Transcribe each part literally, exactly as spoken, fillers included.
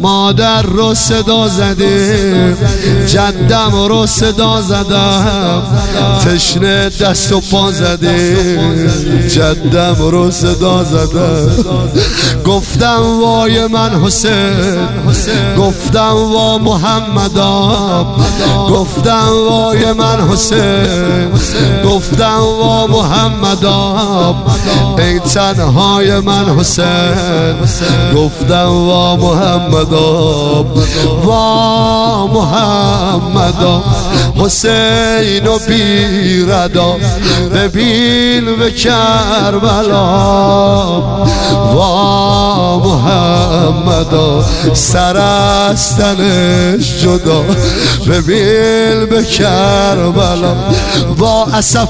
مادر رو صدا زدیم، جدم رو صدا زدم، تشنه دست و پا زدیم، جدم رو صدا زدم. گفتم وای من حسین، گفتم وا محمدا، گفتم وای من حسین، گفتم وا محمدا، ای تنهای من حسین، گفتم وا محمدا، وا محمدا، حسین و بیردا ببین به کربلا، وا محمدا، سر از تنش جدا ببین به کربلا. با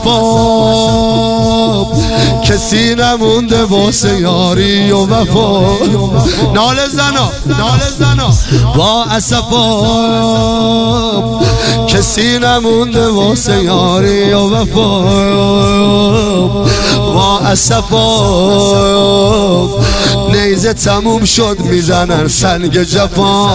اسفا کسی نمونده واسه یاری و وفا، ناله زنا ناله زنا. با اسفا کسی نمونده واسه یاری و وفا، با اسفا نیزه تموم شد میزنن سنگ جفا،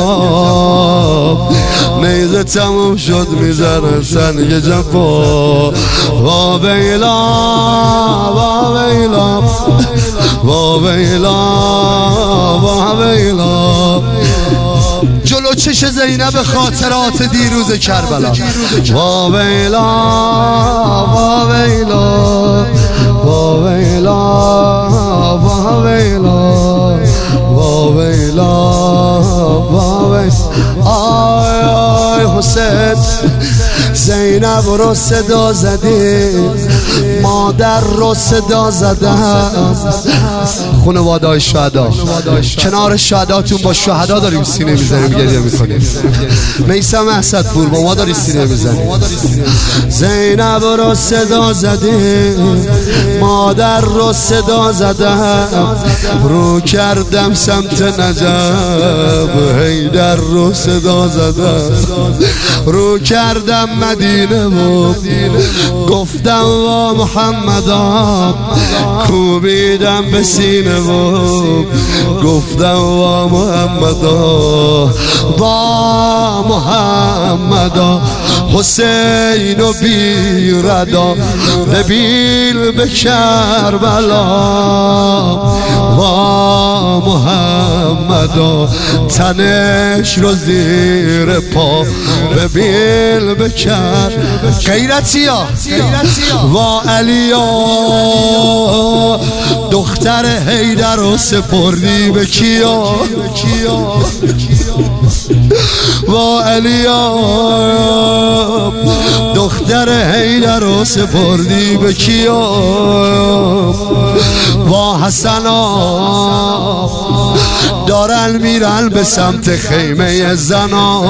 نیزه تموم شد میزنن سنگ جفا. وا ویلا وا ویلا وا ویلا وا ویلا. جلو چش زینب خاطرات دیروز کربلا. وا ویلا وا ویلا وا ویلا وا ویلا وا ویلا وا ویلا. آی آی حسین، زینب رو صدا زدیم، مادر رو صدا زدم. خانواده شهدا، کنار شهداتون با شهدا داریم سینه میزنیم، گریه میکنیم. میثم اسدپور با ما داری سینه میزنیم. زینب رو صدا زدیم، مادر رو صدا زدم، رو کردم سمت نجف، حیدر رو صدا زدم، رو کردم مدینه و گفتم وا محمدا، کوبیدم به سینه و گفتم وا محمدا، وا محمدا، حسین و بیردا ببین به کربلا، وا محمدا، تنش رو زیر پا ببین به کر. غیرتیا وا علیا، دختر حیدر رو سپردی به کیا، وا علیا، دختر حیدر رو سپردی به کیا، وا حسنا، دارن میرن به سمت خیمه زنا،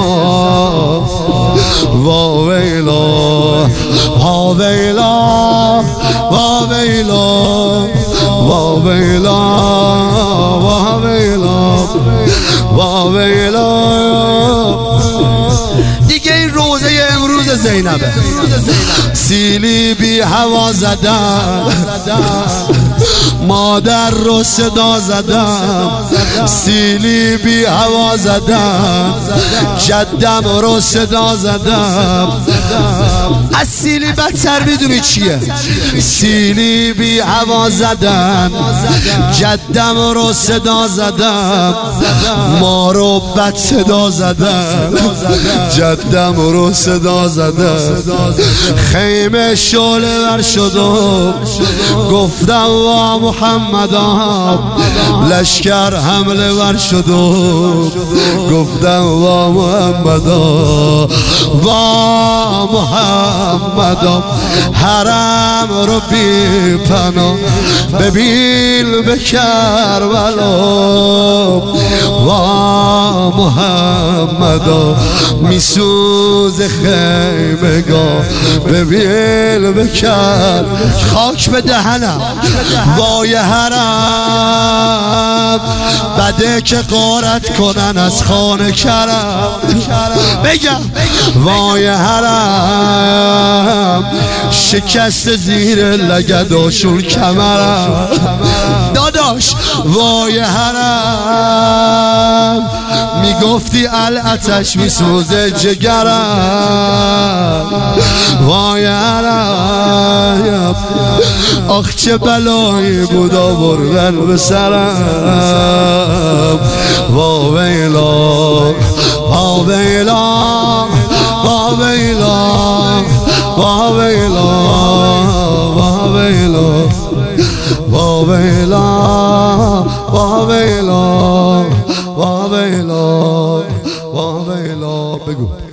وا ویلا وا ویلا وا ویلا وا ویلا وا ویلا وا ویلا. دیگه این روزه امروز زینبه، سیلی بی هوا زدم، مادر رو صدا زدم، سیلی بی هوا زدم، جدم رو صدا زدم. از سیلی بدتر میدونی چیه؟ سیلی بی هوا زدم، جدم رو صدا زدم، ما رو بد صدا زدم، جدم رو صدا زدم. خیمه شعله ور شد و گفتم وا محمدا، لشکر حمله ور شد و گفتم وا محمدا، وا محمدا، حرم رو بی پناه ببین به کربلا، وا محمدا، میسوز خیمگاه ببین به کر. خاک به دهنم وای حرم، بده که غارت کنن از خانه کرم. بگم وای حرم، شکست زیر لگداشون کمرم. داداش وای حرم، میگفتی الاتش میسوزه جگرم وای عرب آخ چه بلایی بود آوردن به سرم وا ویلا وا ویلا وا ویلا وا ویلا وا ویلا وا ویلا وا ویلا وا ویلا وا ویلا بگو